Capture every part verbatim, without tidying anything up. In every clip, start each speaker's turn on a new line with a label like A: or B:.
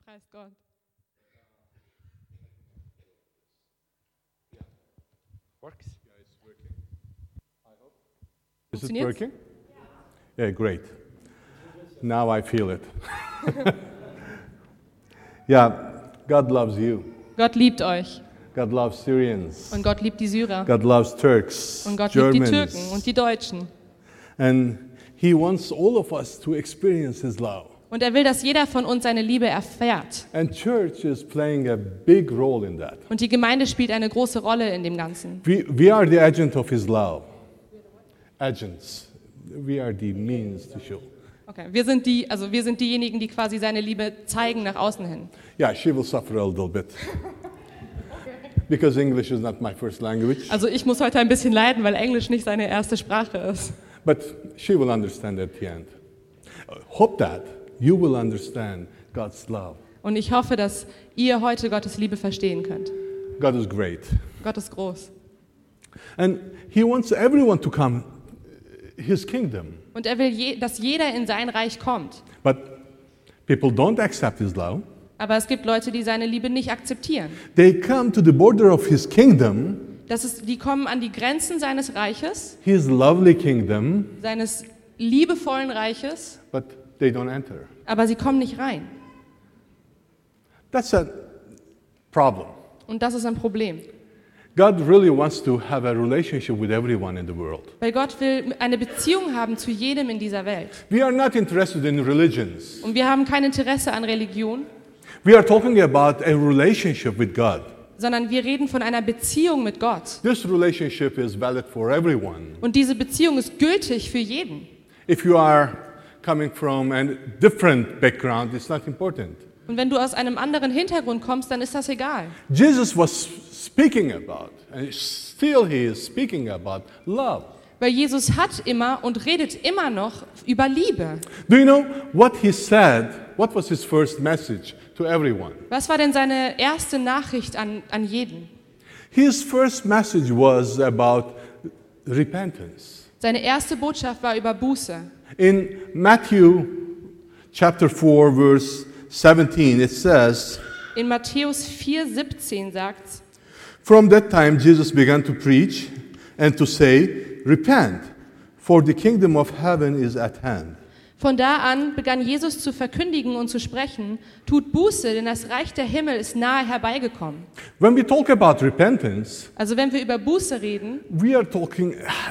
A: Preis Gott.
B: Works?
C: Yeah, it's working. I hope.
B: Is it
A: Funktioniert's?
B: working? Yeah, great. Now I feel it. Yeah, God loves you.
A: Gott liebt euch
B: God loves Syrians.
A: und Gott liebt die Syrer
B: God loves Turks,
A: und Gott liebt die
B: Germans.
A: Türken und die Deutschen.
B: And He wants all of us to experience His love.
A: Und er will, dass jeder von uns seine Liebe erfährt.
B: And church is playing a big role in that.
A: Und die Gemeinde spielt eine große Rolle in dem Ganzen.
B: We, we are the agent of His love. Agents. We are the means to show.
A: Okay, wir sind die, also wir sind diejenigen, die quasi seine Liebe zeigen nach außen hin.
B: Yeah, she will suffer a little bit. Because English is not my first language.
A: Also ich muss heute ein bisschen leiden, weil Englisch nicht seine erste Sprache ist.
B: But she will understand at the end. Hope that you will understand God's love.
A: Und ich hoffe, dass ihr heute Gottes Liebe verstehen könnt.
B: God is great.
A: Gott ist groß.
B: And He wants everyone to come His kingdom.
A: Und er will, je, dass jeder in sein Reich kommt.
B: But people don't accept His love.
A: Aber es gibt Leute, die seine Liebe nicht akzeptieren.
B: They come to the border of His kingdom,
A: Das ist, die kommen an die Grenzen seines Reiches,
B: His lovely kingdom,
A: seines liebevollen Reiches,
B: but they don't enter.
A: aber sie kommen nicht rein.
B: That's a problem.
A: Und das ist ein Problem.
B: God really wants to have a relationship with everyone in the world.
A: Weil Gott will eine Beziehung haben zu jedem in dieser Welt.
B: We are not interested in religions.
A: Und wir haben kein Interesse an Religion,
B: We are talking about a relationship with God.
A: sondern wir reden von einer Beziehung mit Gott.
B: This relationship is valid for everyone.
A: Und diese Beziehung ist gültig für jeden.
B: If you are coming from a different background, it's not important.
A: Und wenn du aus einem anderen Hintergrund kommst, dann ist das egal.
B: Jesus was speaking about, and still he is speaking about love.
A: Weil Jesus hat immer und redet immer noch über Liebe.
B: Do you know what he said? What was his first message to everyone?
A: Was war denn seine erste Nachricht an, an jeden?
B: His first message was about repentance.
A: Seine erste Botschaft war über Buße.
B: In Matthew chapter four, verse seventeen, it says,
A: In Matthäus vier siebzehn sagt's:
B: "From that time Jesus began to preach and to say, Repent, for the kingdom of heaven is at hand."
A: Von da an begann Jesus zu verkündigen und zu sprechen: Tut Buße, denn das Reich der Himmel ist nahe herbeigekommen.
B: When we talk about repentance,
A: Also wenn wir über Buße reden,
B: we are talking,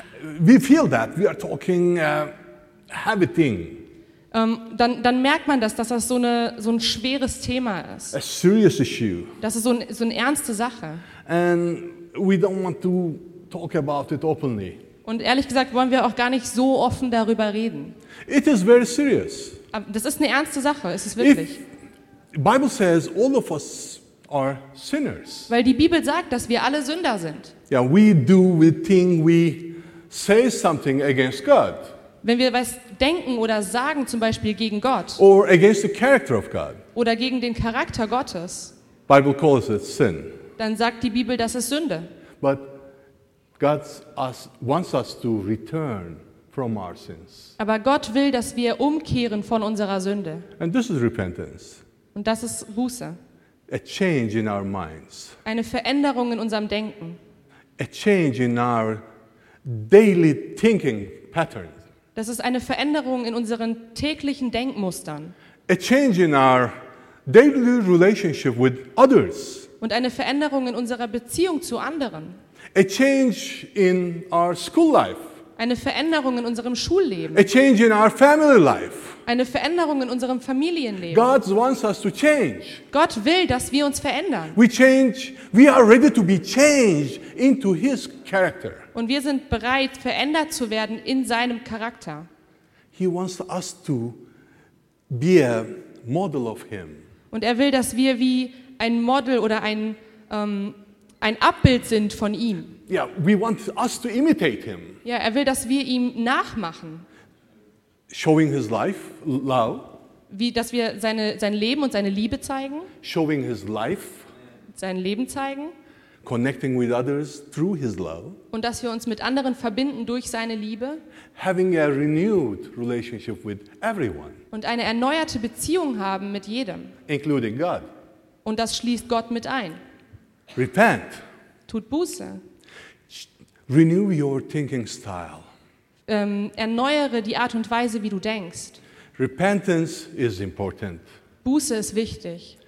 B: we feel that, we are talking uh, heavy thing,
A: ähm, dann, dann merkt man das, dass das so, eine, so ein schweres Thema ist.
B: a serious issue.
A: Das ist so, ein, so eine ernste Sache.
B: And we don't want to talk about it openly.
A: Und ehrlich gesagt wollen wir auch gar nicht so offen darüber reden.
B: It is very serious.
A: Aber das ist eine ernste Sache, es ist wirklich.
B: If the Bible says all of us are sinners.
A: Weil die Bibel sagt, dass wir alle Sünder sind.
B: Yeah, we do, we think, we say something against God
A: Wenn wir was denken oder sagen, zum Beispiel gegen Gott
B: or against the character of God.
A: oder gegen den Charakter Gottes,
B: Bible calls it sin.
A: dann sagt die Bibel, das ist Sünde.
B: But God us, wants us to return from our sins.
A: Aber Gott will, dass wir umkehren von unserer Sünde.
B: And this is repentance,
A: Und das ist Buße.
B: a change in our minds,
A: Eine Veränderung in unserem Denken.
B: a change in our daily thinking patterns,
A: Das ist eine Veränderung in unseren täglichen Denkmustern.
B: a change in our daily relationship with others,
A: Und eine Veränderung in unserer Beziehung zu anderen.
B: a change in our school life,
A: Eine Veränderung in unserem Schulleben.
B: a change in our family life.
A: Eine Veränderung in unserem Familienleben.
B: God wants us to change.
A: Gott will, dass wir uns verändern.
B: We change, we are ready to be changed into His character.
A: Und wir sind bereit, verändert zu werden in seinem Charakter.
B: He wants us to be a model of Him.
A: Und er will, dass wir wie ein Model oder ein, ähm, ein Abbild sind von ihm.
B: Yeah, we want us to imitate Him,
A: Ja, er will, dass wir ihm nachmachen.
B: showing His life, love,
A: Wie, dass wir seine, sein Leben und seine Liebe zeigen.
B: showing His life,
A: Sein Leben zeigen.
B: connecting with others through His love,
A: und dass wir uns mit anderen verbinden durch seine Liebe
B: having a renewed relationship with everyone,
A: und eine erneuerte Beziehung haben mit jedem.
B: including God.
A: Und das schließt Gott mit ein.
B: Repent.
A: Tut Buße.
B: Renew your thinking style.
A: Ähm, erneuere die Art und Weise, wie du denkst.
B: Repentance is important.
A: Buße ist wichtig.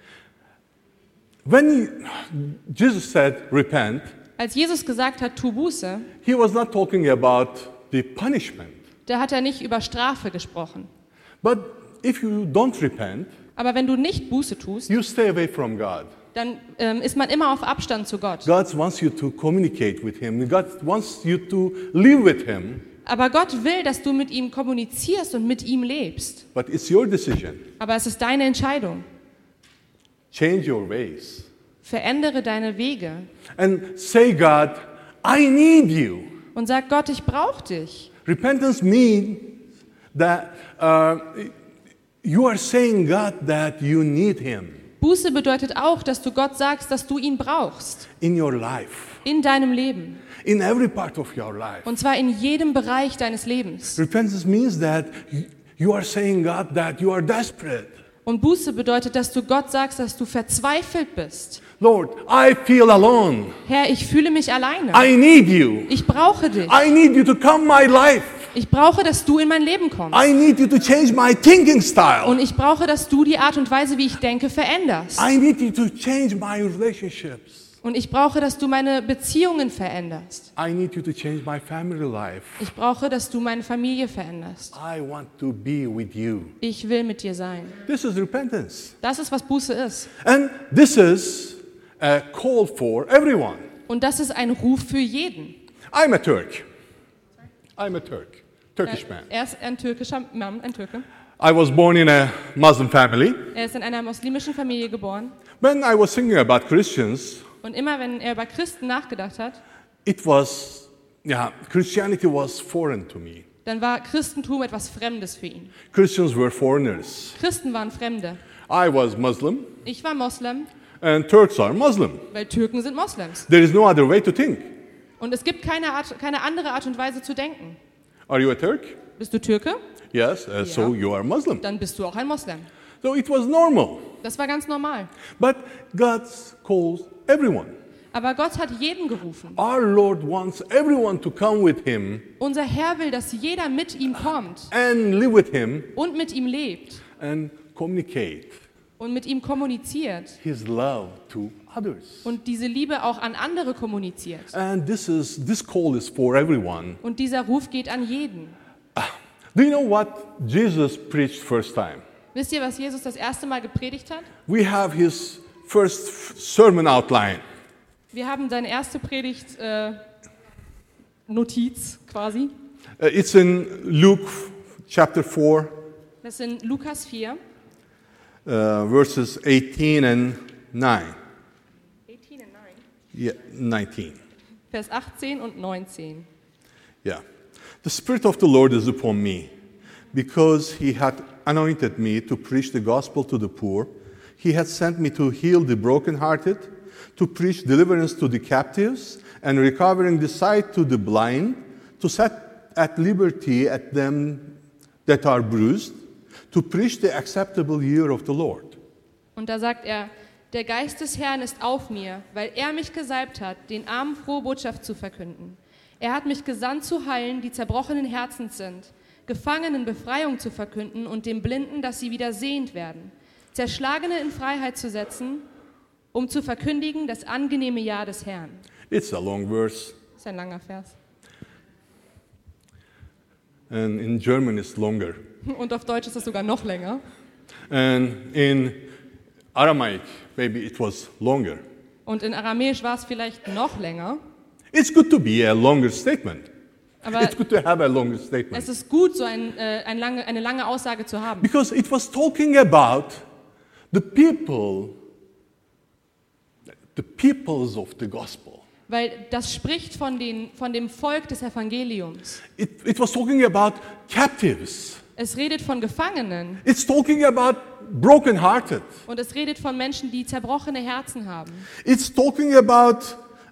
B: When you- Jesus said, repent,
A: Als Jesus gesagt hat, tu Buße,
B: He was not talking about the punishment.
A: da hat er nicht über Strafe gesprochen.
B: But if you don't repent,
A: Aber wenn du nicht Buße tust,
B: you stay away from God.
A: dann ähm, ist man immer auf Abstand zu Gott.
B: God wants you to communicate with Him. God wants you to live with Him.
A: Aber Gott will, dass du mit ihm kommunizierst und mit ihm lebst.
B: But it's your decision.
A: Aber es ist deine Entscheidung.
B: Change your ways.
A: Verändere deine Wege
B: And say, God, I need you.
A: und sag, Gott, ich brauche dich.
B: Repentance means that uh, you are saying, God, that you need Him
A: Buße bedeutet auch, dass du Gott sagst, dass du ihn brauchst
B: in your life,
A: in deinem Leben.
B: in every part of your life.
A: Und zwar in jedem Bereich deines Lebens.
B: Repentance means that you are saying, God, that you are desperate.
A: Und Buße bedeutet, dass du Gott sagst, dass du verzweifelt bist.
B: Lord, I feel alone.
A: Herr, ich fühle mich alleine.
B: I need you.
A: Ich brauche dich.
B: I need you to come my life.
A: Ich brauche, dass du in mein Leben kommst.
B: I need you to change my thinking style.
A: Und ich brauche, dass du die Art und Weise, wie ich denke, veränderst.
B: I need you to change my relationships.
A: Und ich brauche, dass du meine Beziehungen veränderst.
B: I need you to change my family life.
A: Ich brauche, dass du meine Familie veränderst.
B: I want to be with you.
A: Ich will mit dir sein.
B: This is repentance.
A: Das ist, was Buße ist.
B: And this is a call for everyone.
A: Und das ist ein Ruf für jeden.
B: I'm a Turk. I'm a Turk. Turkish man.
A: Er ist ein türkischer Mann, ein Türke.
B: I was born in a Muslim family.
A: Er ist in einer muslimischen Familie geboren.
B: When I was thinking about Christians,
A: Und immer, wenn er über Christen nachgedacht hat,
B: it was, yeah, Christianity was foreign to me.
A: dann war Christentum etwas Fremdes für ihn.
B: Christians were foreigners.
A: Christen waren Fremde.
B: I was Muslim,
A: Ich war Moslem,
B: and Turks are Muslim.
A: weil Türken sind Moslems.
B: There is no other way to think.
A: Und es gibt keine, Art, keine andere Art und Weise zu denken.
B: Are you a Turk?
A: Bist du Türke?
B: Yes, uh, so
A: Ja.
B: you are Muslim.
A: Dann bist du auch ein Moslem.
B: So it was normal.
A: Das war ganz normal.
B: But God calls everyone.
A: Aber Gott hat jeden gerufen.
B: Our Lord wants everyone to come with Him
A: Unser Herr will, dass jeder mit ihm kommt
B: and live with Him
A: und mit ihm lebt
B: and communicate
A: und mit ihm kommuniziert
B: His love to others.
A: und diese Liebe auch an andere kommuniziert.
B: And this is this call is for everyone.
A: Und dieser Ruf geht an jeden.
B: Do you know what Jesus preached first time?
A: Wisst ihr, was Jesus das erste Mal gepredigt hat?
B: We have His first f- sermon outline.
A: Wir haben seine erste Predigt äh, Notiz quasi.
B: Uh, it's in Luke chapter four,
A: Das sind Lukas vier,
B: uh, verses eighteen and nine.
A: achtzehn und neun.
B: Yeah, nineteen.
A: Vers achtzehn und neunzehn.
B: Yeah. The Spirit of the Lord is upon me, because He hath anointed me to preach the gospel to the poor. He hath sent me to heal the brokenhearted, to preach deliverance to the captives, and recovering the sight to the blind, to set at liberty at them that are bruised, to preach the acceptable year of the Lord.
A: Und da sagt er, der Geist des Herrn ist auf mir, weil er mich gesalbt hat, den Armen frohe Botschaft zu verkünden. Er hat mich gesandt zu heilen, die zerbrochenen Herzens sind, Gefangenen Befreiung zu verkünden und den Blinden, dass sie wieder sehend werden, Zerschlagene in Freiheit zu setzen, um zu verkündigen das angenehme Jahr des Herrn.
B: It's a long verse,
A: Das ist ein langer Vers.
B: and in German it's longer.
A: Und auf Deutsch ist es sogar noch länger.
B: And in Aramaic, maybe it was longer.
A: Und in Aramäisch war es vielleicht noch länger.
B: It's good to be a longer statement.
A: Aber
B: It's good to have a longer statement.
A: es ist gut, so ein, äh, ein lange, eine lange Aussage zu haben.
B: Because it was talking about the people, the peoples of the gospel.
A: Weil das spricht von, den, von dem Volk des Evangeliums.
B: It, it was talking about captives.
A: Es redet von Gefangenen
B: It's talking about brokenhearted.
A: und es redet von Menschen, die zerbrochene Herzen haben.
B: It's talking about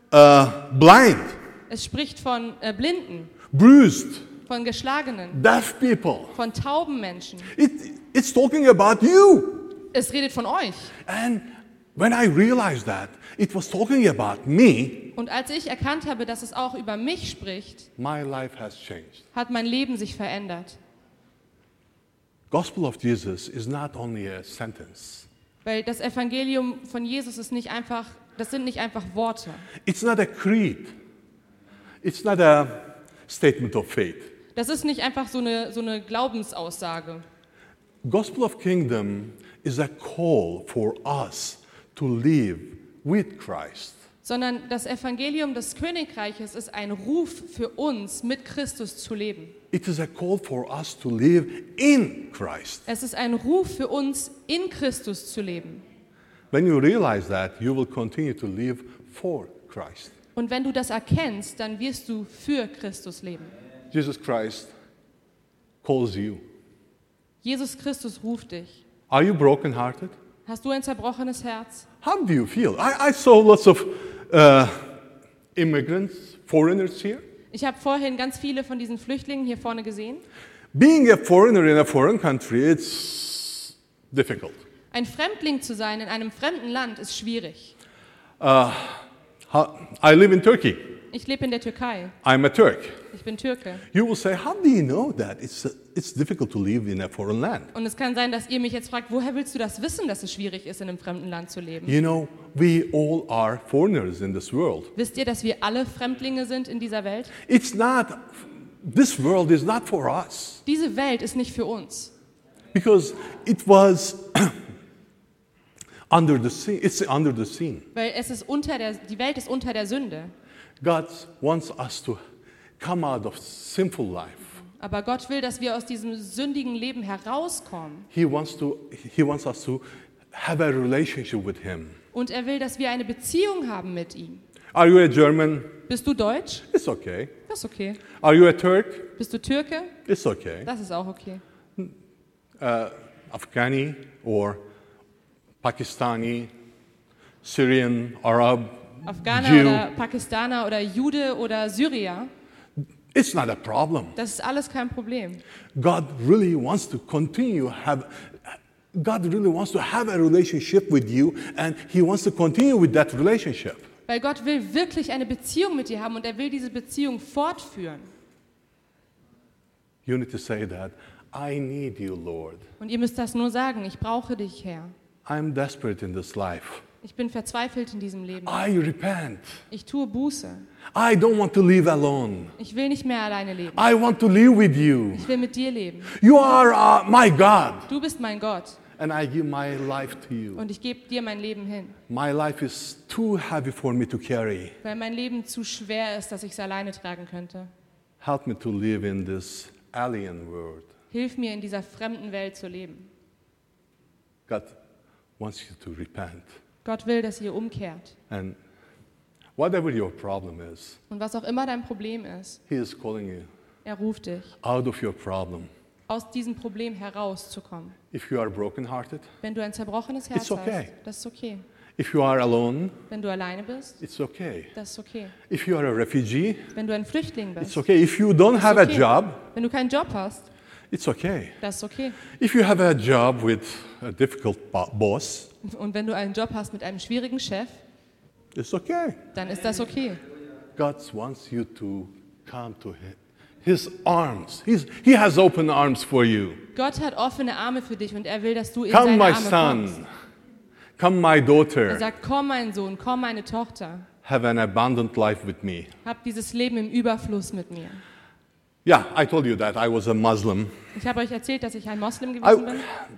B: uh, blind,
A: Es spricht von äh, Blinden,
B: bruised,
A: von Geschlagenen,
B: deaf people.
A: von tauben Menschen.
B: It, it's talking about you.
A: Es redet von euch.
B: And when I realized that it was talking about me,
A: Und als ich erkannt habe, dass es auch über mich spricht,
B: my life has changed.
A: hat mein Leben sich verändert.
B: Gospel of Jesus is not only a sentence.
A: Weil das Evangelium von Jesus ist nicht einfach, das sind nicht einfach Worte.
B: It's not a creed. It's not a statement of faith.
A: Das ist nicht einfach so eine, so eine Glaubensaussage.
B: Gospel of Kingdom is a call for us to live with Christ.
A: Sondern das Evangelium des Königreiches ist ein Ruf für uns, mit Christus zu leben.
B: It is a call for us to live in Christ.
A: Es ist ein Ruf für uns, in Christus zu leben.
B: When you realize that, you will continue to live for Christ.
A: Und wenn du das erkennst, dann wirst du für Christus leben.
B: Jesus Christ calls you.
A: Jesus Christus ruft dich.
B: Are you brokenhearted?
A: Hast du ein zerbrochenes Herz?
B: How do you feel? I, I saw lots of uh, immigrants, foreigners here.
A: Ich habe vorhin ganz viele von diesen Flüchtlingen hier vorne gesehen.
B: Being a foreigner in a foreign country, it's difficult.
A: Ein Fremdling zu sein in einem fremden Land ist schwierig.
B: Uh, how, I live in Turkey.
A: Ich lebe in der Türkei.
B: I'm a Turk.
A: Ich bin Türke.
B: You will say, how do you know that? It's, it's difficult to live in a foreign land.
A: Und es kann sein, dass ihr mich jetzt fragt, woher willst du das wissen, dass es schwierig ist, in einem fremden Land zu leben?
B: You know, we all are foreigners in this world.
A: Wisst ihr, dass wir alle Fremdlinge sind in dieser Welt?
B: It's not, this world is not for us.
A: Diese Welt ist nicht für uns.
B: Because it was under the scene, it's under the scene.
A: Weil es ist unter der, die Welt ist unter der Sünde.
B: God wants us to come out of sinful life.
A: Aber Gott will, dass wir aus diesem sündigen Leben herauskommen.
B: He wants to, he wants us to have a relationship with him.
A: Und er will, dass wir eine Beziehung haben mit ihm.
B: Are you a German?
A: Bist du Deutsch?
B: It's okay.
A: Das ist okay.
B: Are you a Turk?
A: Bist du Türke?
B: It's okay.
A: Das ist auch okay.
B: Uh, Afghani or Pakistani, Syrian, Arab,
A: Afghaner
B: Jew.
A: oder Pakistaner oder Jude oder Syrier,
B: It's not a problem.
A: das ist alles kein Problem.
B: God really wants to continue have God really wants to have a relationship with you and he wants to continue with that relationship.
A: Weil Gott will wirklich eine Beziehung mit dir haben und er will diese Beziehung fortführen.
B: You need to say that, I need you, Lord.
A: Und ihr müsst das nur sagen, ich brauche dich, Herr.
B: I'm desperate in this life.
A: Ich bin verzweifelt in diesem Leben.
B: I repent.
A: Ich tue Buße.
B: I don't want to live alone.
A: Ich will nicht mehr alleine leben.
B: I want to live with you.
A: Ich will mit dir leben.
B: You are uh, my God.
A: Du bist mein Gott
B: And I give my life to you.
A: und ich gebe dir mein Leben hin,
B: My life is too heavy for me to carry.
A: weil mein Leben zu schwer ist, dass ich es alleine tragen könnte.
B: Help me to live in this alien world.
A: Hilf mir, in dieser fremden Welt zu leben.
B: God wants you to repent.
A: Gott will, dass ihr umkehrt.
B: And whatever your problem is,
A: Und was auch immer dein Problem ist,
B: He is calling you
A: er ruft dich,
B: out of your problem.
A: aus diesem Problem herauszukommen.
B: If you are brokenhearted,
A: Wenn du ein zerbrochenes Herz
B: It's okay.
A: hast, das ist okay.
B: if you are alone,
A: Wenn du alleine bist,
B: it's okay.
A: das ist okay.
B: If you are a refugee,
A: Wenn du ein Flüchtling bist,
B: it's okay. If you don't
A: das
B: have
A: ist
B: a
A: okay.
B: job,
A: Wenn du keinen Job hast,
B: it's okay.
A: das ist okay.
B: If you have a job with a difficult bo- boss,
A: Und wenn du einen Job hast mit einem schwierigen Chef,
B: it's okay.
A: dann ist das okay.
B: God wants you to come to Him. His arms. He's, he has open arms for you.
A: Gott hat offene Arme für dich und er will, dass du in
B: Come,
A: seine
B: my
A: Arme kommst.
B: son. Come, my
A: Er
B: daughter.
A: sagt, komm mein Sohn, komm meine Tochter.
B: Have an abundant life with me.
A: Hab dieses Leben im Überfluss mit mir.
B: Yeah, I told you that I was a Muslim.
A: Ich habe euch erzählt, dass ich ein Moslem
B: I,
A: gewesen bin.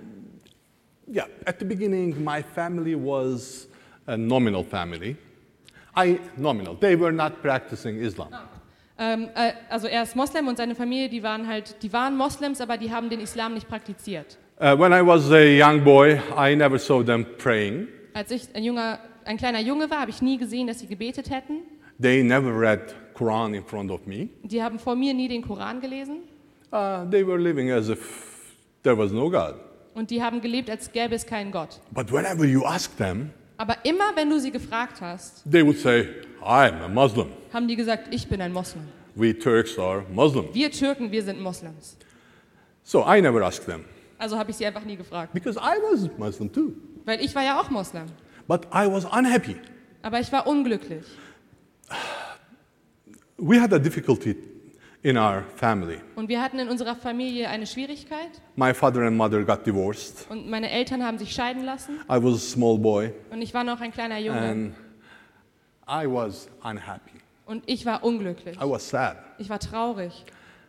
B: yeah, at the beginning, my family was a nominal family. I nominal. They were not practicing Islam.
A: Ähm, äh, also er ist Moslem und seine Familie, die waren halt, die waren Moslems, aber die haben den Islam nicht praktiziert.
B: Uh, when I was a young boy, I never saw them praying.
A: Als ich ein junger, ein kleiner Junge war, habe ich nie gesehen, dass sie gebetet hätten.
B: They never read Quran in front of me.
A: Die haben vor mir nie den Koran gelesen
B: Uh, they were living as if there was no God.
A: und die haben gelebt, als gäbe es keinen Gott.
B: But whenever you ask them,
A: Aber immer, wenn du sie gefragt hast,
B: they would say, I'm a Muslim.
A: haben die gesagt, ich bin ein Moslem.
B: We Turks are Muslim.
A: Wir Türken, wir sind Moslems.
B: So I never asked them
A: Also habe ich sie einfach nie gefragt.
B: because I was Muslim too.
A: Weil ich war ja auch Moslem.
B: But I was unhappy.
A: Aber ich war unglücklich.
B: We had a difficulty in our family.
A: Und wir hatten in unserer Familie eine Schwierigkeit.
B: My father and mother got divorced.
A: Und meine Eltern haben sich scheiden lassen.
B: I was a small boy
A: Und ich war noch ein kleiner Junge.
B: and I was unhappy.
A: Und ich war unglücklich.
B: I was sad.
A: Ich war traurig.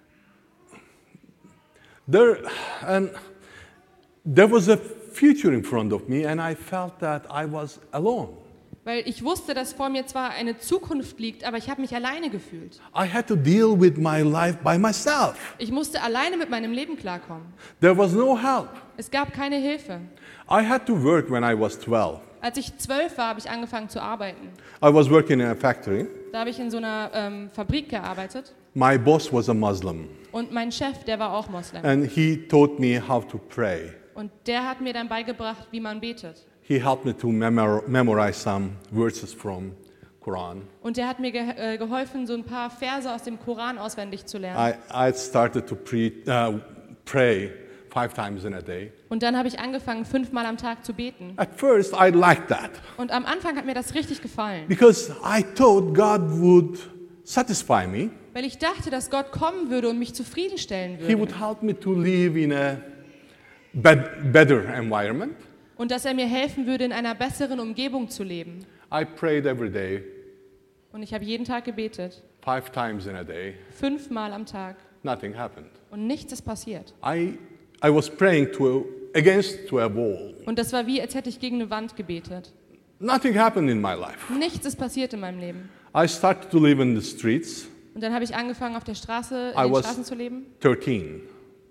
B: There, and there was a future in front of me and I felt that I was alone.
A: Weil ich wusste, dass vor mir zwar eine Zukunft liegt, aber ich habe mich alleine gefühlt.
B: I had to deal with my life by myself.
A: Ich musste alleine mit meinem Leben klarkommen.
B: There was no help.
A: Es gab keine Hilfe.
B: I had to work when I was twelve.
A: Als ich zwölf war, habe ich angefangen zu arbeiten.
B: I was working in a factory.
A: Da habe ich in so einer ähm, Fabrik gearbeitet.
B: My boss was a Muslim
A: Und mein Chef, der war auch Moslem.
B: and he taught me how to pray.
A: Und der hat mir dann beigebracht, wie man betet.
B: He helped me to memor- memorize some verses from Quran.
A: Und der hat mir ge äh, geholfen, so ein paar Verse aus dem Koran auswendig zu lernen.
B: I, I started to pre- uh, pray five times in a day.
A: Und dann habe ich angefangen, fünfmal am Tag zu beten.
B: At first, I liked that
A: Und am Anfang hat mir das richtig gefallen.
B: because I thought God would satisfy me.
A: Weil ich dachte, dass Gott kommen würde und mich zufriedenstellen
B: He would
A: würde.
B: help me to live in a bet- better environment.
A: Und dass er mir helfen würde, in einer besseren Umgebung zu leben.
B: I prayed every day,
A: Und ich habe jeden Tag gebetet.
B: five times in a day.
A: Fünfmal am Tag.
B: Nothing happened.
A: Und nichts ist passiert.
B: I, I was praying to a, against to a wall.
A: Und das war wie, als hätte ich gegen eine Wand gebetet.
B: Nothing happened in my life.
A: Nichts ist passiert in meinem Leben.
B: I started to live in the streets.
A: Und dann habe ich angefangen, auf der Straße,
B: I
A: in den
B: was
A: Straßen zu leben.
B: thirteen.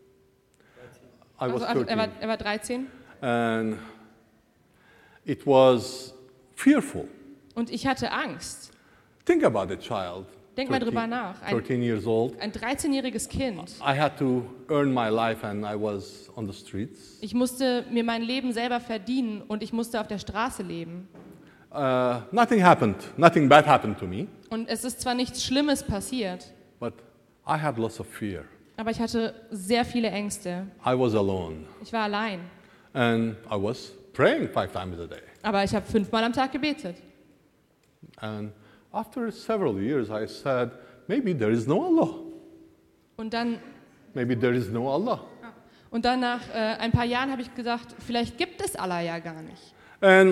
B: I was
A: Also, also er, war,
B: thirteen.
A: er war dreizehn.
B: And it was fearful.
A: Und ich hatte Angst.
B: Think about a child.
A: Denk mal drüber
B: thirteen
A: nach. Ein,
B: thirteen years old.
A: ein dreizehnjähriges Kind.
B: I had to earn my life and I was on the streets.
A: Ich musste mir mein Leben selber verdienen und ich musste auf der Straße leben.
B: Uh, nothing happened. Nothing bad happened to me.
A: Und es ist zwar nichts Schlimmes passiert,
B: But I had lots of fear.
A: aber ich hatte sehr viele Ängste.
B: I was alone.
A: Ich war allein.
B: And I was praying five times a day.
A: Aber ich habe fünfmal am Tag gebetet.
B: And after several years, I said, maybe there is no Allah.
A: Und dann,
B: Maybe there is no Allah.
A: und dann nach äh, ein paar Jahren habe ich gesagt, vielleicht gibt es Allah ja gar nicht.
B: And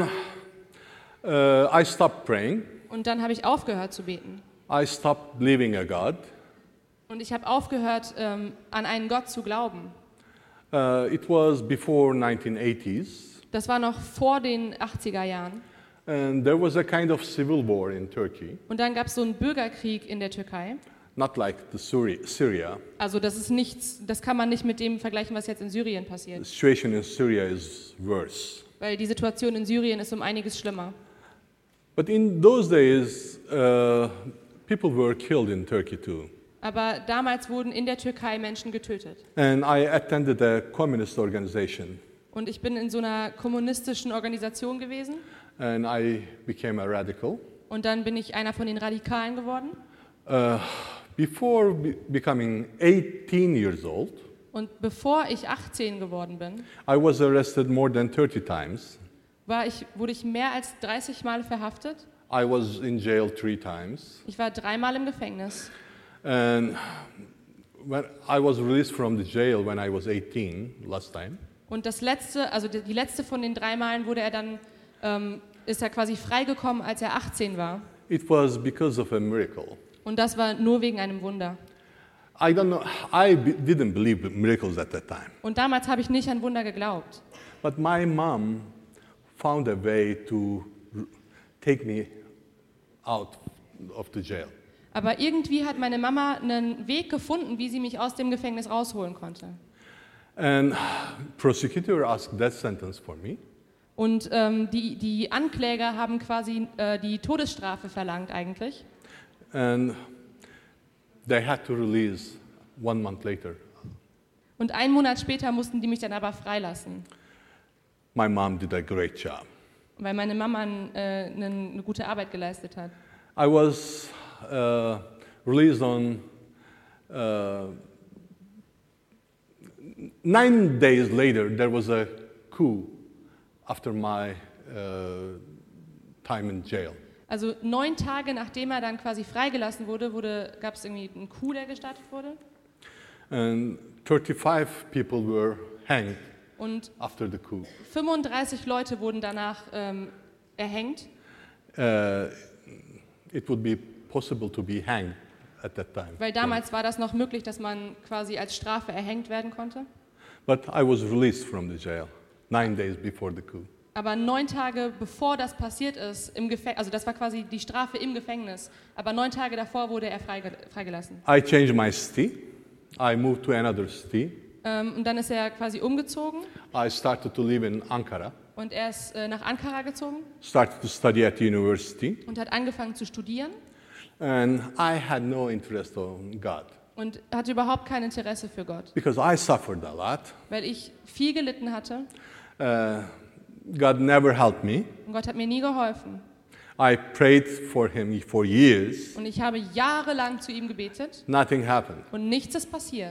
B: uh, I stopped praying.
A: Und dann habe ich aufgehört zu beten.
B: I stopped believing a God.
A: Und ich habe aufgehört, ähm, an einen Gott zu glauben.
B: Uh, it was before nineteen eighties.
A: Das war noch vor den achtziger Jahren.
B: And there was a kind of civil war in Turkey.
A: Und dann gab es so einen Bürgerkrieg in der Türkei.
B: Not like the Syri- Syria.
A: Also das ist nichts, das kann man nicht mit dem vergleichen, was jetzt in Syrien
B: The
A: passiert.
B: situation in Syria is worse.
A: Weil die Situation in Syrien ist um einiges schlimmer.
B: But in those days, uh, people were killed in Turkey too.
A: Aber damals wurden in der Türkei Menschen getötet.
B: And I attended a communist organization.
A: Und ich bin in so einer kommunistischen Organisation gewesen.
B: And I became a radical.
A: Und dann bin ich einer von den Radikalen geworden.
B: Uh, before be- becoming eighteen years old,
A: Und bevor ich achtzehn geworden bin,
B: I was arrested more than thirty times.
A: war ich, wurde ich mehr als dreißig Mal verhaftet.
B: I was in jail three times.
A: Ich war dreimal im Gefängnis.
B: And when I was released from the jail when I was eighteen, last time,
A: Und das letzte, also die die letzte von den drei Malen wurde er dann, ähm, ist er quasi freigekommen, als er achtzehn war.
B: it was because of a miracle.
A: Und das war nur wegen einem Wunder.
B: I don't know, I be- didn't believe in miracles at that time.
A: Und damals habe ich nicht an Wunder geglaubt.
B: But my mom found a way to r- take me out of the jail.
A: Aber irgendwie hat meine Mama einen Weg gefunden, wie sie mich aus dem Gefängnis rausholen konnte.
B: And prosecutor asked death sentence for me.
A: Und ähm, die, die Ankläger haben quasi äh, die Todesstrafe verlangt eigentlich.
B: And they had to release one month later.
A: Und einen Monat später mussten die mich dann aber freilassen,
B: My mom did a great job.
A: weil meine Mama äh, eine, eine gute Arbeit geleistet hat.
B: I was uh, released on uh, nine days later. There was a coup after my uh, time in jail.
A: Also neun Tage nachdem er dann quasi freigelassen wurde, wurde gab es irgendwie einen Coup, der gestartet wurde.
B: And thirty-five people were hanged
A: Und
B: after the coup.
A: fünfunddreißig Leute wurden danach ähm, erhängt.
B: Uh, it would be possible to be hanged at that time.
A: Weil damals war das noch möglich, dass man quasi als Strafe erhängt werden konnte.
B: But I was released from the jail nine days before the coup.
A: Aber neun Tage bevor das passiert ist, im Gefäng- also das war quasi die Strafe im Gefängnis, aber neun Tage davor wurde er freige- freigelassen.
B: I changed my city. I moved to another city.
A: Ähm, und dann ist er quasi umgezogen
B: I started to live in Ankara.
A: und er ist äh, nach Ankara gezogen
B: Started to study at university.
A: und hat angefangen zu studieren
B: And I had no interest in God
A: und hatte überhaupt kein Interesse für Gott,
B: because I suffered a lot.
A: weil ich viel gelitten hatte
B: Uh, God never helped me.
A: und Gott hat mir nie geholfen.
B: I prayed for him for years.
A: Und ich habe jahrelang zu ihm gebetet
B: Nothing happened.
A: und nichts ist passiert.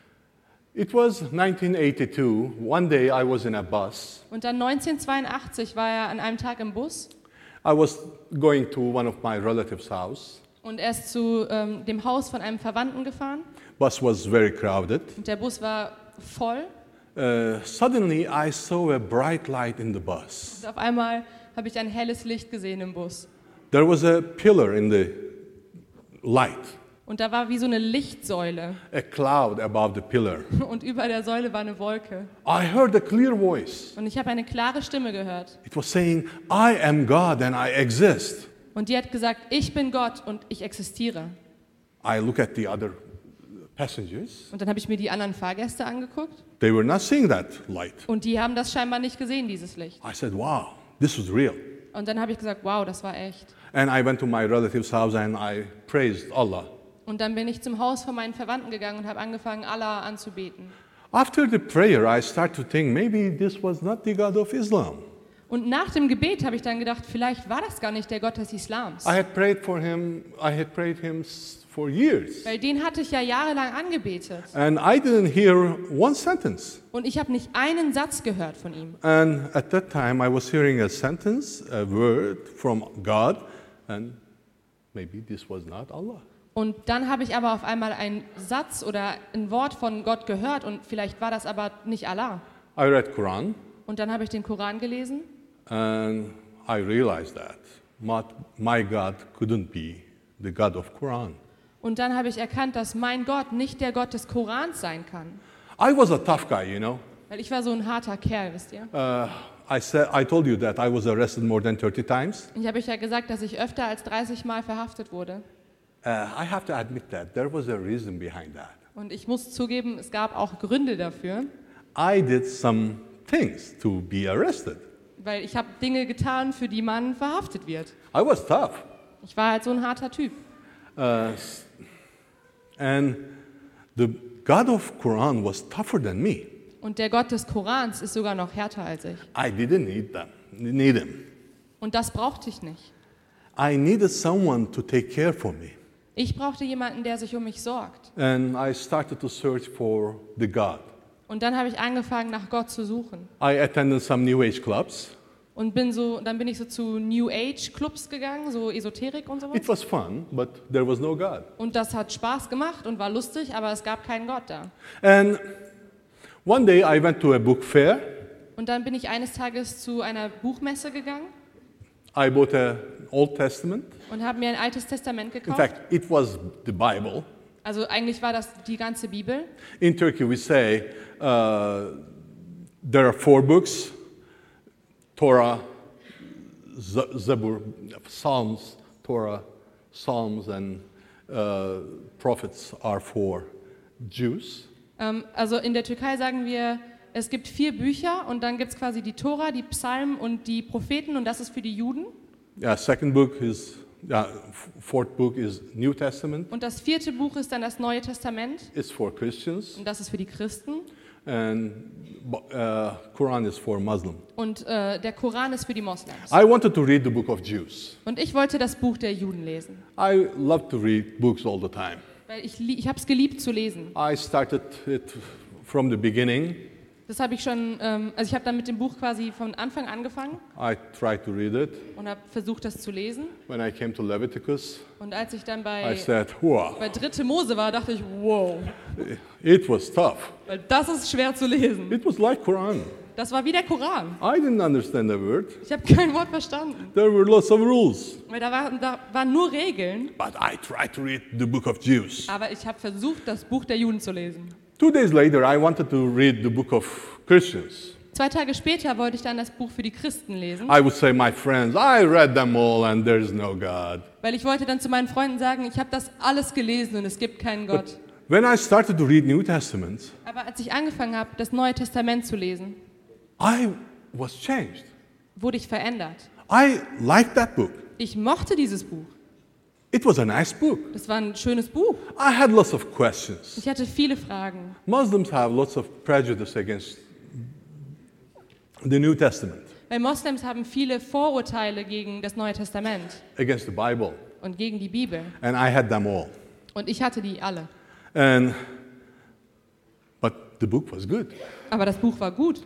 B: It was nineteen eighty-two. One day I was in a bus.
A: Und dann neunzehnhundertzweiundachtzig war er an einem Tag im Bus
B: I was going to one of my relatives' house.
A: und er ist zu ähm, dem Haus von einem Verwandten gefahren
B: Bus was very crowded.
A: und der Bus war voll.
B: Uh, suddenly I saw a bright light in the bus.
A: Und auf einmal habe ich ein helles Licht gesehen im Bus.
B: There was a pillar in the light,
A: Und da war wie so eine Lichtsäule.
B: a cloud above the pillar.
A: Und über der Säule war eine Wolke.
B: I heard a clear voice.
A: Und ich habe eine klare Stimme gehört.
B: It was saying, I am God and I exist.
A: Und die hat gesagt, ich bin Gott und ich existiere.
B: I look at the other passengers.
A: Und dann habe ich mir die anderen Fahrgäste angeguckt.
B: They were not seeing that light.
A: Und die haben das scheinbar nicht gesehen, dieses Licht.
B: I said, wow, this was real.
A: Und dann habe ich gesagt, wow, das war echt.
B: And I went to my relative's house and I praised Allah.
A: Und dann bin ich zum Haus von meinen Verwandten gegangen und habe angefangen, Allah anzubeten.
B: After the prayer, I started to think maybe this was not the God of Islam.
A: Und nach dem Gebet habe ich dann gedacht, vielleicht war das gar nicht der Gott des Islams.
B: I had prayed for him, I had prayed him s- for years.
A: Weil den hatte ich ja jahrelang angebetet.
B: And I didn't hear one sentence.
A: Und ich habe nicht einen Satz gehört von ihm.
B: And at that time, I was hearing a sentence, a word from God, and maybe this was not Allah.
A: Und dann habe ich aber auf einmal einen Satz oder ein Wort von Gott gehört und vielleicht war das aber nicht Allah.
B: I read Quran,
A: Und dann habe ich den Koran gelesen
B: and I realized that my, my God couldn't be the God of Quran.
A: und dann habe ich erkannt, dass mein Gott nicht der Gott des Korans sein kann.
B: I was a tough guy, you know.
A: Weil ich war so ein harter Kerl, wisst ihr.
B: Uh, I said, I told you that I was arrested more than thirty times.
A: Ich habe euch ja gesagt, dass ich öfter als dreißig Mal verhaftet wurde.
B: Uh, I have to admit that there was a reason behind that.
A: Und ich muss zugeben, es gab auch Gründe dafür,
B: I did some things to be arrested.
A: weil ich habe Dinge getan, für die man verhaftet wird.
B: I was tough.
A: Ich war halt so ein harter Typ.
B: Uh, and the God of Quran was tougher than me.
A: Und der Gott des Korans ist sogar noch härter als ich.
B: I didn't need them, need him.
A: Und das brauchte ich nicht.
B: I needed someone to take care for me.
A: Ich brauchte jemanden, der sich um mich sorgt.
B: And I started to search for the God.
A: Und dann habe ich angefangen, nach Gott zu suchen.
B: I attended some New Age clubs.
A: Und bin so, dann bin ich so zu New Age Clubs gegangen, so Esoterik und sowas.
B: It was fun, but there was no God.
A: Und das hat Spaß gemacht und war lustig, aber es gab keinen Gott da.
B: And one day I went to a book fair.
A: Und dann bin ich eines Tages zu einer Buchmesse gegangen
B: I bought an Old Testament.
A: und habe mir ein Altes Testament
B: In
A: gekauft.
B: fact, it was the Bible.
A: Also eigentlich war das die ganze Bibel.
B: In Turkey, we say uh, there are four books: Torah, Z- Zabur, Psalms, Torah, Psalms, and uh, prophets are for Jews.
A: Ähm, also in der Türkei sagen wir, es gibt vier Bücher und dann gibt es quasi die Tora, die Psalmen und die Propheten und das ist für die Juden.
B: Yeah, second book is yeah, f- fourth book is New Testament.
A: Und das vierte Buch ist dann das Neue Testament
B: It's for Christians,
A: und das ist für die Christen.
B: and uh, Quran is for Muslim.
A: Und äh, der Koran ist für die Moslems.
B: I wanted to read the book of Jews.
A: Und ich wollte das Buch der Juden lesen,
B: I love to read books all the time.
A: weil ich, lie- ich habe es geliebt zu lesen.
B: I started it from the beginning.
A: Das habe ich schon, ähm, also ich habe dann mit dem Buch quasi von Anfang angefangen
B: I tried to read it.
A: und habe versucht, das zu lesen.
B: When I came to Leviticus,
A: Und als ich dann
B: I
A: bei,
B: said, wow,
A: bei dritte Mose war, dachte ich, wow,
B: it was tough.
A: weil das ist schwer zu lesen.
B: It was like Quran.
A: Das war wie der Koran.
B: I didn't understand the word.
A: Ich habe kein Wort verstanden,
B: There were lots of rules.
A: weil da waren, da waren nur Regeln.
B: But I tried to read the book of Jews.
A: Aber ich habe versucht, das Buch der Juden zu lesen.
B: Two days later, I wanted to read the book of Christians.
A: Zwei Tage später wollte ich dann das Buch für die Christen lesen,
B: I would say, my friends, I read them all and there's no God.
A: weil ich wollte dann zu meinen Freunden sagen, ich habe das alles gelesen und es gibt keinen Gott.
B: When I started to read New Testaments,
A: Aber als ich angefangen habe, das Neue Testament zu lesen,
B: I was changed.
A: wurde ich verändert.
B: I liked that book.
A: Ich mochte dieses Buch.
B: It was a nice book.
A: Das war ein schönes Buch.
B: I had lots of questions.
A: Ich hatte viele Fragen.
B: Muslims have lots of prejudice against the New Testament,
A: Weil Moslems haben viele Vorurteile gegen das Neue Testament
B: against the Bible,
A: und gegen die Bibel.
B: and I had them all.
A: Und ich hatte die alle.
B: And but the book was good.
A: Aber das Buch war gut.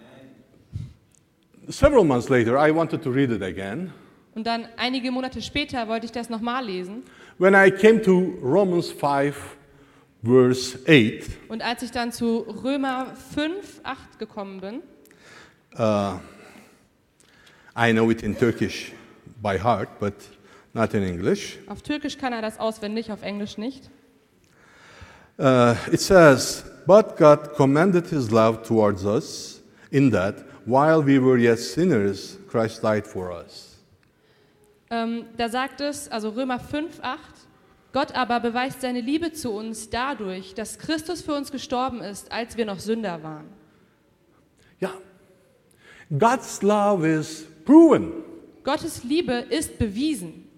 B: Several months later, I wanted to read it again.
A: Und dann einige Monate später wollte ich das nochmal lesen.
B: When I came to Romans five, verse eight,
A: Und als ich dann zu Römer fünf, acht gekommen bin,
B: uh, I know it in Turkish by heart, but not in English.
A: auf Türkisch kann er das auswendig, auf Englisch nicht.
B: Uh, it says, "But God commended His love towards us, in that while we were yet sinners, Christ died for us."
A: Ähm, da sagt es, also Römer fünf, acht, Gott aber beweist seine Liebe zu uns dadurch, dass Christus für uns gestorben ist, als wir noch Sünder waren.
B: Yeah, God's love is proven.
A: Gottes Liebe ist bewiesen.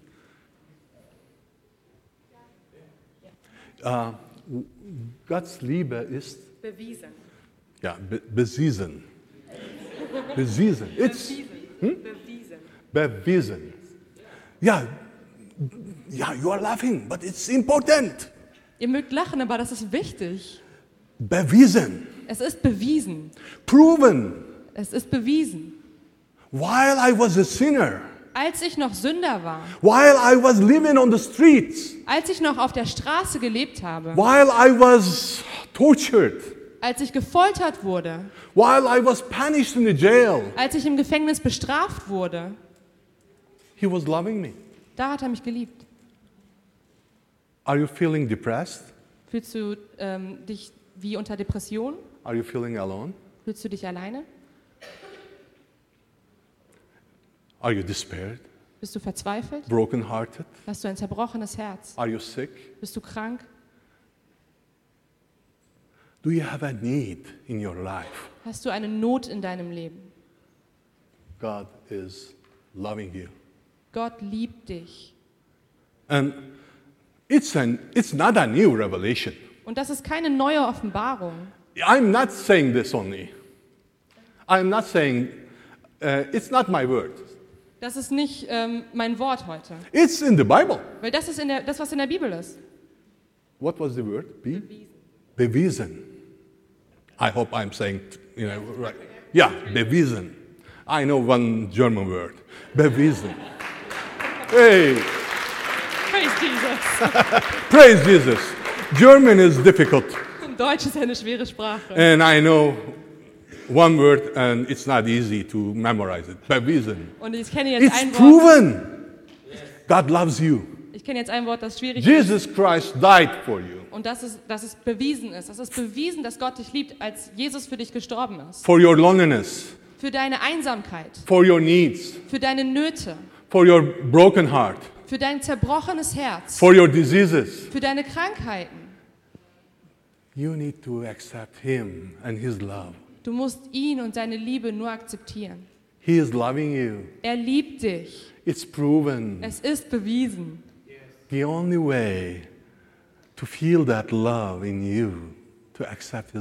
B: Uh, God's Liebe ist
A: Bewiesen.
B: yeah be- bewiesen. Bewiesen. It's
A: Bewiesen.
B: bewiesen. Yeah, yeah. You are laughing, but it's important.
A: Ihr mögt lachen, aber das ist wichtig.
B: Bewiesen,
A: Es ist bewiesen.
B: proven.
A: Es ist bewiesen.
B: While I was a sinner,
A: Als ich noch Sünder war,
B: while I was living on the streets,
A: als ich noch auf der Straße gelebt habe,
B: while I was tortured,
A: als ich gefoltert wurde,
B: while I was punished in the jail,
A: als ich im Gefängnis bestraft wurde,
B: He was loving me.
A: da hat er mich geliebt.
B: Are you feeling depressed?
A: Fühlst du ähm, dich wie unter Depression?
B: Are you feeling alone?
A: Fühlst du dich alleine?
B: Are you despaired?
A: Bist du verzweifelt?
B: Brokenhearted?
A: Hast du ein zerbrochenes Herz?
B: Are you sick?
A: Bist du krank?
B: Do you have a need in your life?
A: Hast du eine Not in deinem Leben?
B: God is loving you.
A: Gott liebt dich.
B: And it's, an, it's not a new revelation.
A: Und das ist keine neue Offenbarung.
B: I'm not saying this only. I'm not saying, uh, it's not my word.
A: Das ist nicht ähm, mein Wort heute.
B: It's in the Bible.
A: Weil das ist in der, das, was in der Bibel ist.
B: What was the word? Be? Bewiesen. I hope I'm saying, you know, right. Yeah, bewiesen. I know one German word. Bewiesen. Hey,
A: Praise Jesus.
B: praise Jesus. German is difficult.
A: Deutsch ist eine schwere Sprache.
B: And I know one word and it's not easy to memorize it. Bewiesen.
A: Und ich kenne jetzt
B: It's
A: ein Wort.
B: proven. God loves you.
A: Ich kenne jetzt ein Wort, das schwierig ist.
B: Jesus Christ died for you.
A: Und das ist, dass es bewiesen ist. Das ist bewiesen, dass Gott dich liebt, als Jesus für dich gestorben ist.
B: For your loneliness,
A: Für deine Einsamkeit,
B: for your needs,
A: für deine Nöte,
B: for your broken heart,
A: für dein zerbrochenes Herz,
B: for your diseases.
A: für deine Krankheiten.
B: You need to accept Him and His love.
A: Du musst ihn und seine Liebe nur akzeptieren.
B: He is loving you.
A: Er liebt dich.
B: It's proven.
A: Es ist bewiesen.
B: The only way to feel that love in you, to accept His love,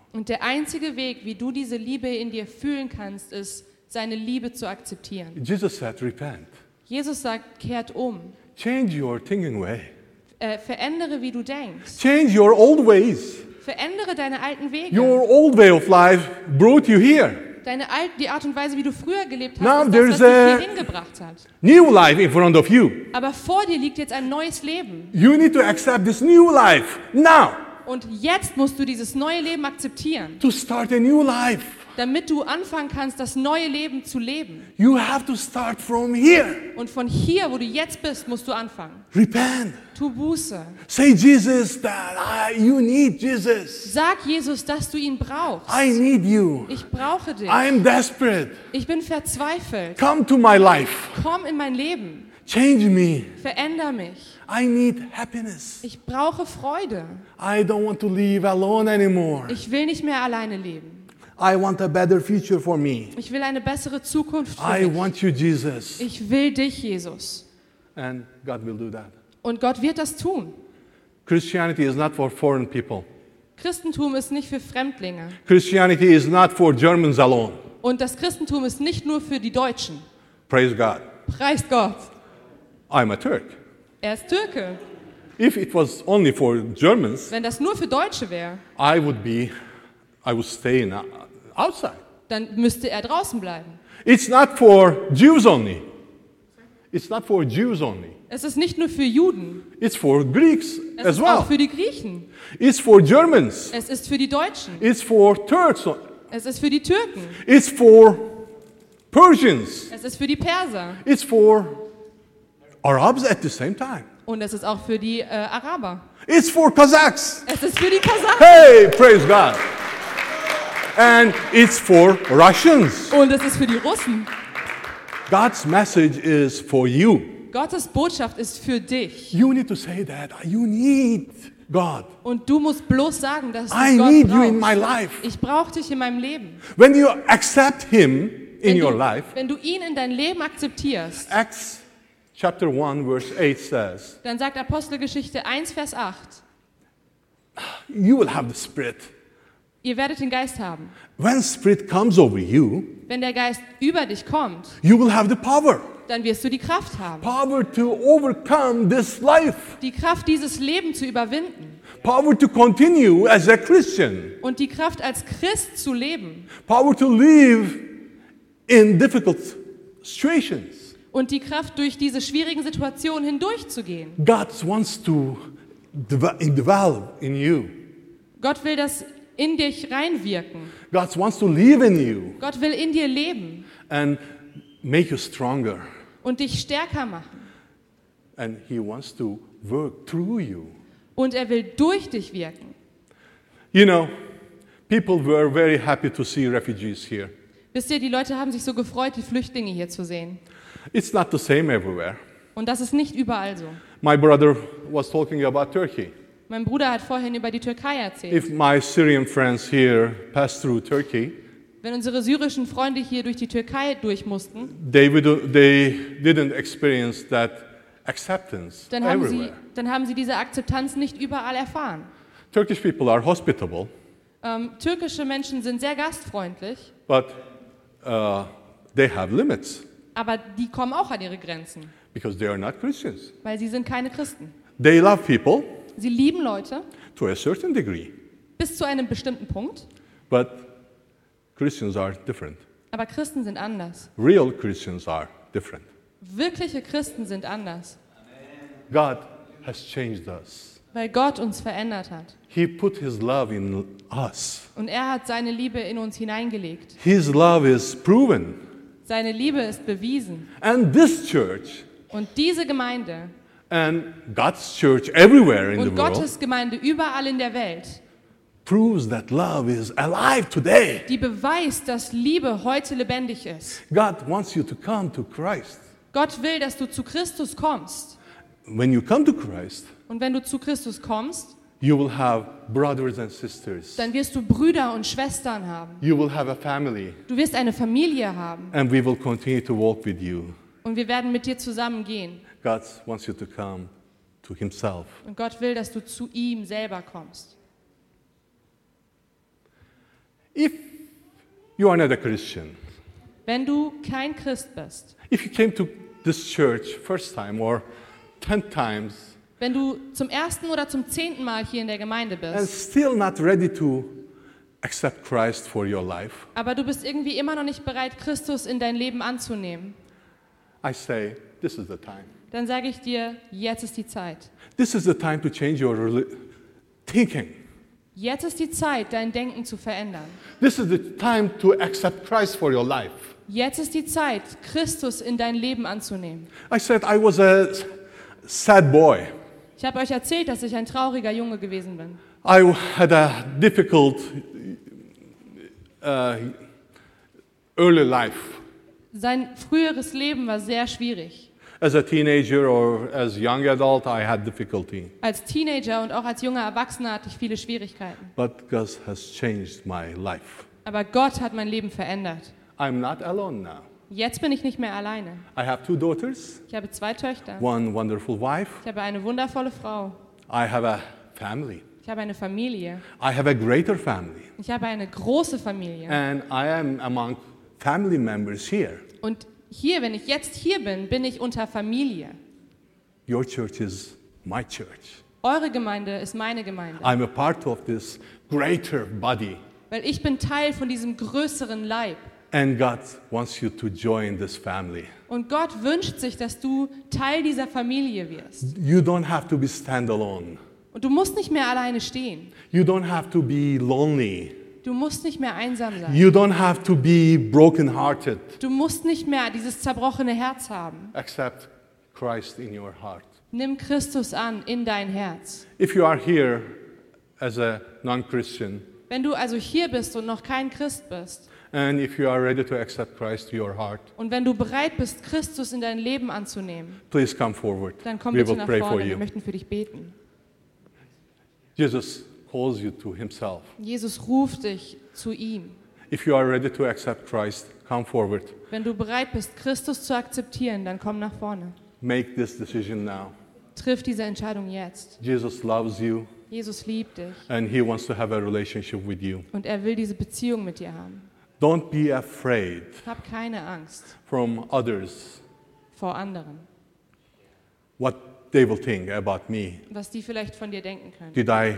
A: Und der einzige Weg, wie du diese Liebe in dir fühlen kannst, ist, seine Liebe zu akzeptieren.
B: Jesus said, repent.
A: Jesus sagt, kehrt um.
B: Change your thinking way.
A: Äh, verändere, wie du denkst.
B: Change your old ways.
A: Verändere deine alten Wege.
B: Your old way of life brought you here.
A: Deine Alt, die Art und Weise, wie du früher gelebt hast,
B: Now
A: ist
B: there's
A: das, was
B: a-
A: dich hier hingebracht hat.
B: New life in front of you.
A: Aber vor dir liegt jetzt ein neues Leben.
B: You need to accept this new life now
A: Und jetzt musst du dieses neue Leben akzeptieren,
B: to start a new life.
A: damit du anfangen kannst, das neue Leben zu leben.
B: You have to start from here.
A: Und von hier, wo du jetzt bist, musst du anfangen.
B: Repent.
A: Tu Buße.
B: Say, Jesus, that I, you need Jesus.
A: Sag Jesus, dass du ihn brauchst.
B: I need you.
A: Ich brauche dich.
B: I'm desperate.
A: Ich bin verzweifelt.
B: Come to my life.
A: Komm in mein Leben.
B: Change me.
A: Veränder mich.
B: I need happiness.
A: Ich brauche Freude.
B: I don't want to live alone anymore.
A: Ich will nicht mehr alleine leben.
B: I want a better future for me.
A: Ich will eine bessere Zukunft für
B: I
A: mich.
B: want you, Jesus.
A: Ich will dich, Jesus.
B: And God will do that.
A: Und Gott wird das tun.
B: Christianity is not for foreign people.
A: Christentum ist nicht für Fremdlinge.
B: Christianity is not for Germans alone.
A: Und das Christentum ist nicht nur für die Deutschen.
B: Praise God.
A: Preist Gott.
B: I'm a Turk.
A: Er ist Türke.
B: If it was only for Germans,
A: Wenn das nur für Deutsche wäre,
B: I would be, I would stay in, outside.
A: dann müsste er draußen bleiben.
B: It's not for Jews only. It's not for Jews only.
A: Es ist nicht nur für Juden.
B: It's for Greeks
A: Es
B: as
A: ist auch
B: well.
A: für die Griechen.
B: It's for Germans.
A: Es ist für die Deutschen.
B: It's for Turks.
A: Es ist für die Türken.
B: It's for Persians.
A: Es ist für die Perser.
B: It's for Arabs at the same time.
A: Und es ist auch für die äh, Araber.
B: It's for Kazakhs.
A: Es ist für die Kasachen.
B: Hey, praise God. And it's for Russians.
A: Und es ist für die Russen.
B: God's message is for you.
A: Gottes Botschaft ist für dich.
B: You need to say that. You need God.
A: Und du musst bloß sagen, dass du
B: I
A: Gott
B: need
A: brauchst.
B: you in my life.
A: Ich brauche dich in meinem Leben.
B: When you accept Him in
A: Wenn
B: your
A: du,
B: life,
A: wenn du ihn in dein Leben akzeptierst,
B: Acts chapter one, verse eight says,
A: dann sagt Apostelgeschichte eins, Vers acht,
B: you will have the Spirit.
A: ihr werdet den Geist haben.
B: When Spirit comes over you,
A: Wenn der Geist über dich kommt,
B: you will have the power.
A: dann wirst du die Kraft haben.
B: Power to overcome this life.
A: Die Kraft, dieses Leben zu überwinden.
B: Power to continue as a Christian.
A: Und die Kraft, als Christ zu leben.
B: Power to live in difficult situations.
A: Und die Kraft, durch diese schwierigen Situationen hindurchzugehen.
B: God wants to deve- develop in you.
A: Gott will das in dich reinwirken.
B: God wants to live in you
A: Gott will in dir leben
B: and make you stronger.
A: und dich stärker machen.
B: And He wants to work through you.
A: Und er will durch dich wirken.
B: You know, people were very happy to see refugees here.
A: Wisst ihr, die Leute haben sich so gefreut, die Flüchtlinge hier zu sehen.
B: It's not the same everywhere.
A: Und das ist nicht überall so.
B: My brother was talking about Turkey.
A: Mein Bruder hat vorhin über die Türkei erzählt.
B: If my Syrian friends here pass through Turkey,
A: Wenn unsere syrischen Freunde hier durch die Türkei durch mussten,
B: they, would, they didn't experience that acceptance
A: dann haben, sie,
B: everywhere.
A: dann haben sie diese Akzeptanz nicht überall erfahren.
B: Turkish people are hospitable,
A: Ähm, türkische Menschen sind sehr gastfreundlich,
B: but uh, they have limits
A: aber die kommen auch an ihre Grenzen,
B: because they are not Christians.
A: weil sie sind keine Christen.
B: They love people
A: Sie lieben Leute
B: to a certain degree,
A: bis zu einem bestimmten Punkt,
B: but Christians are different.
A: aber Christen sind anders.
B: Real Christians are different.
A: Wirkliche Christen sind anders,
B: God has changed us.
A: weil Gott uns verändert hat.
B: He put His love in us.
A: Und er hat seine Liebe in uns hineingelegt.
B: His love is proven.
A: Seine Liebe ist bewiesen.
B: And this church
A: Und diese Gemeinde
B: and God's church everywhere in the
A: und
B: world
A: Gottes Gemeinde überall in der Welt,
B: proves that love is alive today.
A: die beweist, dass Liebe heute lebendig ist.
B: God wants you to come to Christ.
A: Gott will, dass du zu Christus kommst.
B: When you come to Christ,
A: Und wenn du zu Christus kommst,
B: you will have brothers and sisters.
A: dann wirst du Brüder und Schwestern haben.
B: You will have a family,
A: Du wirst eine Familie haben.
B: and we will continue to walk with you.
A: Und wir werden mit dir zusammen gehen.
B: God wants you to come to Himself.
A: Und Gott will, dass du zu ihm selber kommst.
B: If you are not a Christian,
A: Wenn du kein Christ bist,
B: if you came to this church first time or ten times
A: wenn du zum ersten oder zum zehnten Mal hier in der Gemeinde
B: and
A: bist,
B: still not ready to accept Christ for your life,
A: aber du bist irgendwie immer noch nicht bereit, Christus in dein Leben anzunehmen,
B: I say, this is the time.
A: dann sage ich dir, jetzt ist die Zeit.
B: This is the time to change your reli- thinking.
A: Jetzt ist die Zeit, dein Denken zu verändern.
B: This is the time to accept Christ for your life.
A: Jetzt ist die Zeit, Christus in dein Leben anzunehmen.
B: I said I was a sad boy.
A: Ich habe euch erzählt, dass ich ein trauriger Junge gewesen bin.
B: I had a difficult uh, early life.
A: Sein früheres Leben war sehr schwierig.
B: As a teenager or as young adult, I had difficulty.
A: Als Teenager und auch als junger Erwachsener hatte ich viele Schwierigkeiten.
B: But God has changed my life.
A: Aber Gott hat mein Leben verändert.
B: I'm not alone now.
A: Jetzt bin ich nicht mehr alleine.
B: I have two daughters,
A: Ich habe zwei Töchter.
B: one wonderful wife.
A: Ich habe eine wundervolle Frau.
B: I have a family.
A: Ich habe eine Familie.
B: I have a greater family.
A: Ich habe eine große Familie.
B: And I am among family members here.
A: Und hier, wenn ich jetzt hier bin, bin ich unter Familie.
B: Your church is my church.
A: Eure Gemeinde ist meine Gemeinde.
B: I'm a part of this greater body.
A: Weil ich bin Teil von diesem größeren Leib.
B: And God wants you to join this family.
A: Und Gott wünscht sich, dass du Teil dieser Familie wirst.
B: You don't have to be standalone.
A: Und du musst nicht mehr alleine stehen.
B: You don't have to be lonely.
A: Du musst nicht mehr einsam sein.
B: You don't have to be brokenhearted.
A: Du musst nicht mehr dieses zerbrochene Herz haben.
B: Accept Christ in your heart.
A: Nimm Christus an in dein Herz.
B: If you are here as a non-Christian,
A: Wenn du also hier bist und noch kein Christ bist
B: and if you are ready to accept Christ to your heart,
A: und wenn du bereit bist, Christus in dein Leben anzunehmen,
B: please come forward.
A: dann komm
B: We
A: bitte
B: will
A: nach
B: pray for
A: vorne. Wir
B: you.
A: möchten für dich beten.
B: Jesus calls you to himself.
A: Jesus ruft dich zu ihm.
B: If you are ready to accept Christ, come forward.
A: Wenn du bereit bist, Christus zu akzeptieren, dann komm nach vorne.
B: Make this decision now.
A: Triff diese Entscheidung jetzt.
B: Jesus loves you
A: Jesus liebt dich
B: and he wants to have a relationship with you.
A: und er will diese Beziehung mit dir haben.
B: Don't be afraid
A: Hab keine Angst
B: from others,
A: vor anderen,
B: what they will think about me.
A: was die vielleicht von dir denken können.
B: Did I,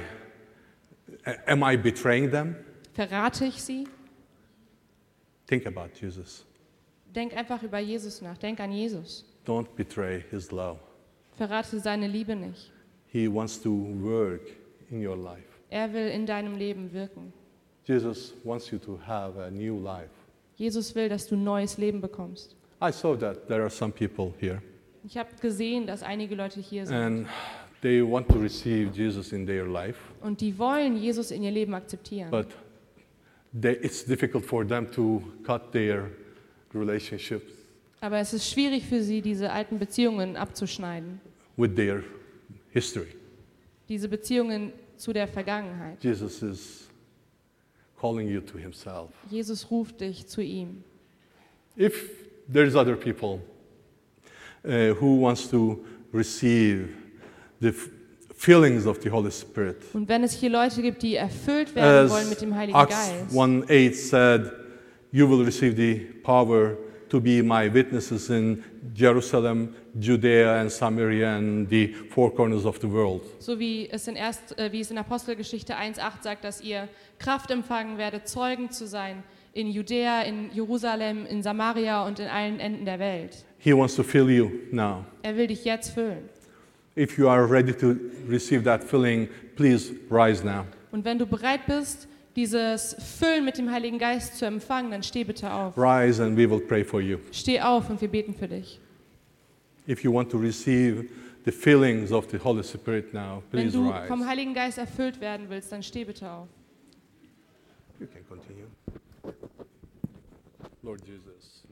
B: am I betraying them?
A: Verrate ich sie?
B: Think about Jesus.
A: Denk einfach über Jesus nach. Denk an Jesus.
B: Don't betray his love.
A: Verrate seine Liebe nicht.
B: He wants to work in your life.
A: Er will in deinem Leben wirken.
B: Jesus wants you to have a new life.
A: Jesus will, dass du ein neues Leben bekommst.
B: I saw that there are some people here
A: Ich habe gesehen, dass einige Leute hier sind
B: and they want to receive Jesus in their life,
A: und die wollen Jesus in ihr Leben akzeptieren.
B: but they, it's difficult for them to cut their relationships
A: Aber es ist schwierig für sie, diese alten Beziehungen abzuschneiden.
B: with their history.
A: Diese Beziehungen zu der Vergangenheit.
B: Jesus is calling you to himself.
A: Jesus ruft dich zu ihm.
B: If there's other people uh, who wants to receive the f- feelings of the Holy Spirit,
A: Und wenn es hier Leute gibt, die erfüllt werden wollen
B: as
A: mit dem Heiligen
B: Acts
A: Geist,
B: one eight said, you will receive the power to be my witnesses in Jerusalem, Judea and Samaria and the four corners of the world.
A: so wie es in, erst, äh, wie es in Apostelgeschichte eins acht sagt, dass ihr Kraft empfangen werdet, Zeugen zu sein in Judäa, in Jerusalem, in Samaria und in allen Enden der Welt.
B: He wants to fill you now.
A: Er will dich jetzt füllen.
B: If you are ready to receive that filling, please rise now.
A: Und wenn du bereit bist, dieses Füllen mit dem Heiligen Geist zu empfangen, dann steh bitte auf.
B: Rise and we will pray for you.
A: Steh auf und wir beten für dich.
B: If you want to receive the fillings of the Holy Spirit now,
A: Wenn
B: please
A: du
B: rise.
A: vom Heiligen Geist erfüllt werden willst, dann steh bitte auf.
B: You can continue. Lord Jesus,